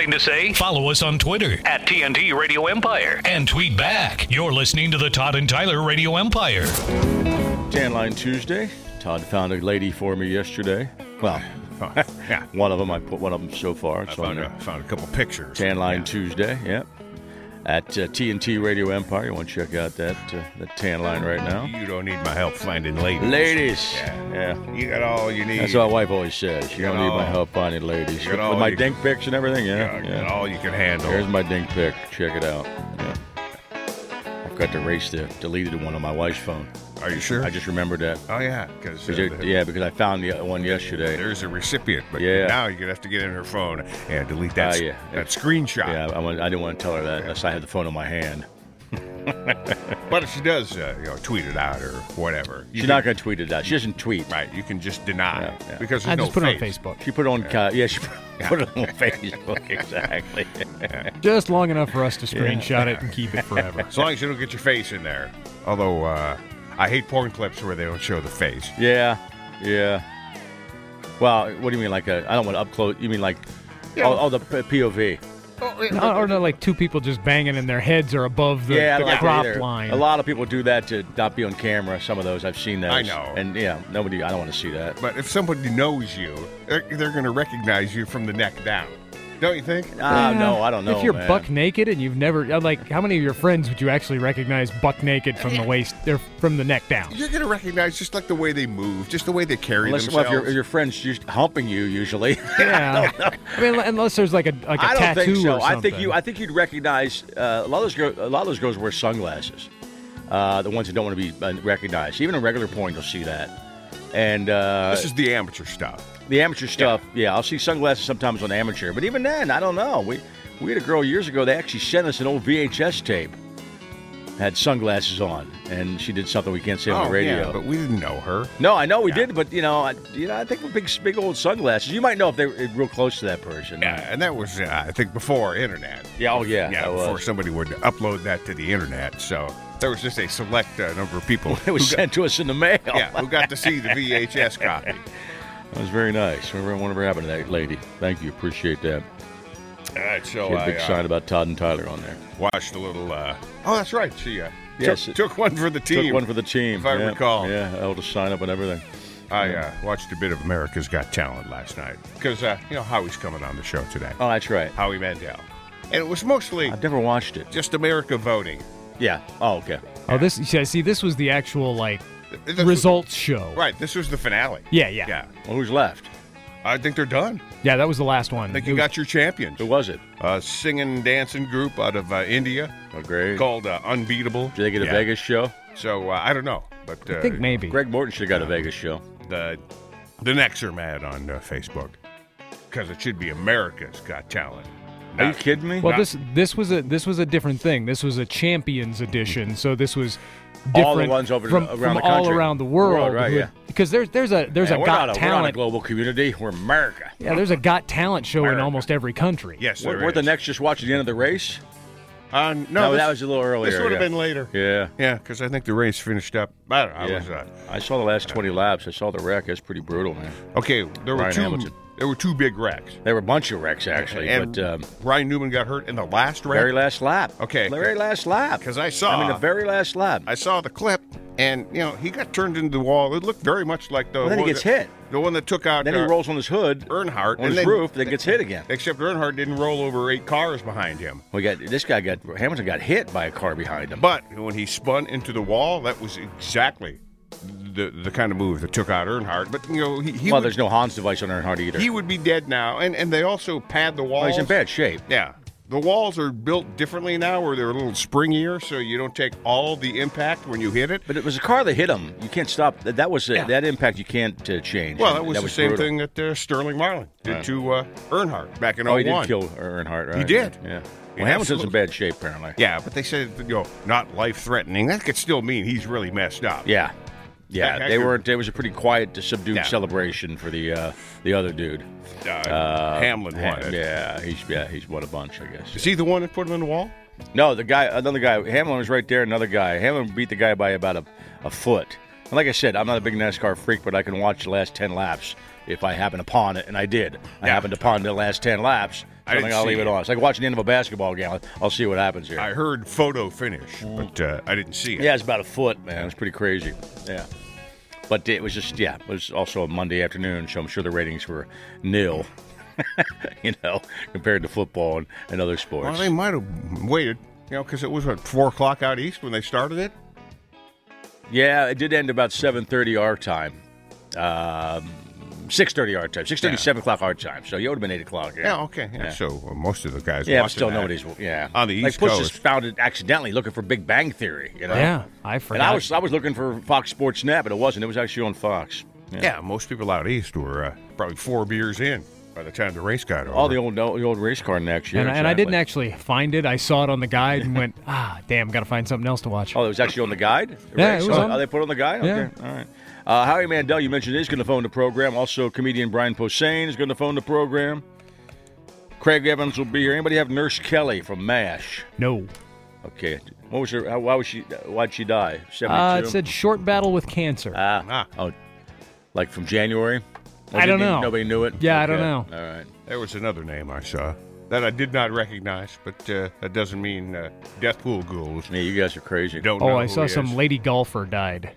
something to say? Follow us on Twitter at TNT Radio Empire and tweet back. You're listening to the Todd and Tyler Radio Empire. Tan Line Tuesday. Todd found a lady for me yesterday. Well, yeah. One of them. I put one of them so far. I found a couple pictures. Tan Line Tuesday, yeah. At TNT Radio Empire. You want to check out that Tan Line right now? You don't need my help finding ladies. Ladies. Yeah. You got all you need. That's what my wife always says. You don't need my help finding ladies. With my dink pics and everything, yeah. All you can handle. Here's my dink pic. Check it out. Yeah. I've got to erase the deleted one on my wife's phone. Are you sure? I just remembered that. Oh, yeah. Because There's a recipient, but now you're going to have to get in her phone and delete that screenshot. Yeah, I didn't want to tell her that unless I had the phone in my hand. But if she does tweet it out or whatever. She's not going to tweet it out. She doesn't tweet. Right. You can just deny because I there's just put no it on Facebook. She put it on put it on Facebook. Exactly. Just long enough for us to screenshot it and keep it forever. As long as you don't get your face in there. Although I hate porn clips where they don't show the face. Yeah. Well, what do you mean? I don't want to up close. You mean the POV? Or no, like two people just banging and their heads are above the crop line. A lot of people do that to not be on camera. Some of those, I've seen those. I know. And I don't want to see that. But if somebody knows you, they're going to recognize you from the neck down. Don't you think? No, I don't know. If you're man. buck naked and you've never, how many of your friends would you actually recognize buck naked from the waist, or from the neck down? You're going to recognize just like the way they move, just the way they carry themselves. Well, if your friend's just humping you, usually. Yeah. I mean, unless there's like a tattoo I don't think so. or something. I think you'd recognize a lot of those girls wear sunglasses. The ones that don't want to be recognized. Even in regular porn, you'll see that. And this is the amateur stuff. The amateur stuff, I'll see sunglasses sometimes on amateur. But even then, I don't know. We had a girl years ago, they actually sent us an old VHS tape. Had sunglasses on, and she did something we can't say on the radio. Yeah, but we didn't know her. No, I know we did, but I think with big old sunglasses, you might know if they're real close to that person. Yeah, and that was I think before internet. Yeah, before somebody would upload that to the internet. So there was just a select number of people. It was sent to us in the mail. Yeah, who got to see the VHS copy. That was very nice. Whatever happened to that lady? Thank you. Appreciate that. All right, so she had a big sign about Todd and Tyler on there. Watched a little. Oh, that's right. She took one for the team. Took one for the team, if I recall. Yeah, I held a sign up and everything. I watched a bit of America's Got Talent last night because Howie's coming on the show today. Oh, that's right, Howie Mandel, and it was mostly. I've never watched it. Just America voting. Yeah. Oh, okay. Oh, this was the actual results show. Right. This was the finale. Yeah. Well, who's left? I think they're done. Yeah, that was the last one. I think you got your champions. Who was it? A singing and dancing group out of India. Oh, great. Called Unbeatable. Did they get a Vegas show? So, I don't know. But I think maybe. Greg Morton should have got a Vegas show. The necks are mad on Facebook because it should be America's Got Talent. Are you kidding me? Well, this was a different thing. This was a Champions edition, so this was different all the ones over from around the country. all around the world, right? Yeah. Because there's a we're Got not Talent. We're not a global community. We're America. Yeah, there's a Got Talent show in almost every country. Yes, weren't the next just watching the end of the race? No, that was a little earlier. This would have been later. Yeah, because I think the race finished up. I don't know. I saw the last 20 laps. I saw the wreck. It's pretty brutal, man. Okay, there were Ryan two. Hamilton. There were two big wrecks. There were a bunch of wrecks, actually. And but Ryan Newman got hurt in the last wreck? Very last lap. Okay. The very last lap. Because I saw... the very last lap. I saw the clip, and, he got turned into the wall. It looked very much like the then he gets hit. The one that took out... Then he rolls on his hood. Earnhardt. On his roof, then gets hit again. Except Earnhardt didn't roll over 8 cars behind him. Hamilton got hit by a car behind him. But when he spun into the wall, that was exactly... The kind of move that took out Earnhardt, but there's no Hans device on Earnhardt either. He would be dead now, and they also pad the walls. Oh, he's in bad shape. Yeah, the walls are built differently now, where they're a little springier, so you don't take all the impact when you hit it. But it was a car that hit him. You can't stop. That was that impact. You can't change. Well, that was the same thing that Sterling Marlin did to Earnhardt back in 01. Oh, he did kill Earnhardt, right? He did. Yeah. Well, Hamilton's in bad shape apparently. Yeah, but they said not life threatening. That could still mean he's really messed up. Yeah. Yeah, they weren't. It was a pretty quiet, subdued celebration for the other dude. Hamlin won it. Yeah, he's won a bunch, I guess. Is he the one that put him in the wall? No, another guy. Hamlin was right there. Another guy. Hamlin beat the guy by about a foot. And like I said, I'm not a big NASCAR freak, but I can watch the last 10 laps if I happen upon it, and I did. I happened upon the last 10 laps. I think I'll leave it on. It's like watching the end of a basketball game. I'll see what happens here. I heard photo finish, but I didn't see it. Yeah, it's about a foot, man. It was pretty crazy. Yeah. But it was just, it was also a Monday afternoon, so I'm sure the ratings were nil, compared to football and other sports. Well, they might have waited, because it was, 4 o'clock out east when they started it? Yeah, it did end about 7:30 our time. 6:30 our time. 6:30, 7 o'clock our time. So you would have been 8 o'clock. Yeah, okay. Yeah. So most of the guys but still nobody's, on the East Push Coast. just found it accidentally looking for Big Bang Theory, Yeah, I forgot. And I was looking for Fox Sports Net, but it wasn't. It was actually on Fox. Yeah, most people out east were probably 4 beers in by the time the race got over. All the old race car next year. And I didn't actually find it. I saw it on the guide and went, damn, got to find something else to watch. Oh, it was actually on the guide? Yeah, it was on. Oh, they put it on the guide? Yeah. Okay, all right. Howie Mandel, you mentioned, is going to phone the program. Also, comedian Brian Posehn is going to phone the program. Craig Evans will be here. Anybody have Nurse Kelly from MASH? No. Okay. What was her? Why'd she die? 72? It said short battle with cancer. Oh, like from January? I don't know. Nobody knew it? Yeah, Okay. I don't know. All right. There was another name I saw that I did not recognize, but that doesn't mean Death Pool ghouls. Yeah, you guys are crazy. Don't know I who saw he some is. lady golfer died.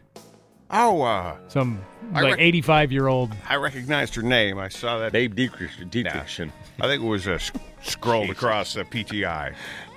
Oh, Some I 85-year-old. I recognized her name. I saw that. Babe Dietrichson. I think it was scrolled across PTI.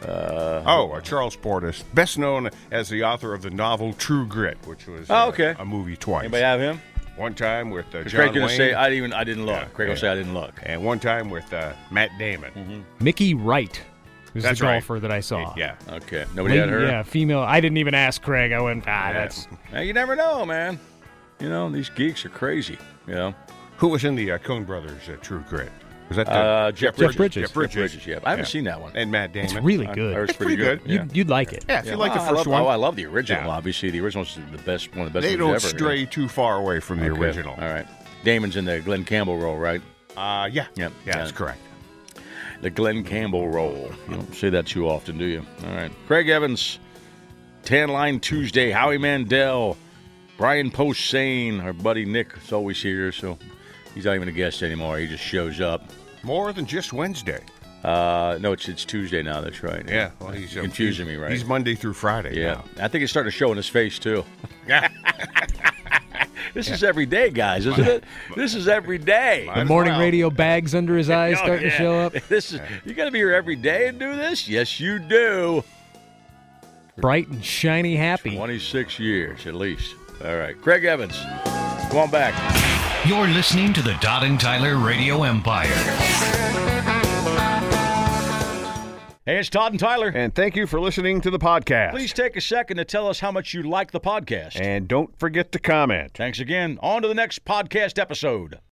Charles Portis, best known as the author of the novel True Grit, which was a movie twice. Anybody have him? One time with John Craig going to Wayne. say, I didn't look. Yeah, Craig will say, I didn't look. And one time with Matt Damon. Mm-hmm. Mickey Wright was That's the right. golfer that I saw. Yeah. Okay. Nobody had her? Yeah, female. I didn't even ask Craig. I went, that's... Now, you never know, man. These geeks are crazy, Who was in the Coen Brothers True Grit? Was that Jeff Bridges. Jeff Bridges, yeah. I haven't seen that one. and Matt Damon? It's really good. It's pretty good. Yeah. You'd like it. Yeah, if you like the I first love, one. I love the original, Yeah. obviously. The original's one of the best They movies don't ever. stray too far away from the Okay. original. All right. Damon's in the Glenn Campbell role, right? Yeah. Yep. Yeah, that's correct. The Glenn Campbell role. You don't say that too often, do you? All right. Craig Evans, Tan Line Tuesday, Howie Mandel, Brian Posehn, our buddy Nick is always here, so he's not even a guest anymore. He just shows up. More than just Wednesday. No, it's Tuesday now. That's right. Yeah. Well, he's confusing me, right? He's Monday through Friday. Yeah. now. I think it's starting to show in his face, too. Yeah. This is every day, guys, isn't it? This is every day. The morning radio bags under his eyes Oh, starting to yeah. show up. You got to be here every day and do this? Yes, you do. Bright and shiny happy. 26 years at least. All right. Craig Evans, come on back. You're listening to the Todd and Tyler Radio Empire. Hey, it's Todd and Tyler. And thank you for listening to the podcast. Please take a second to tell us how much you like the podcast. And don't forget to comment. Thanks again. On to the next podcast episode.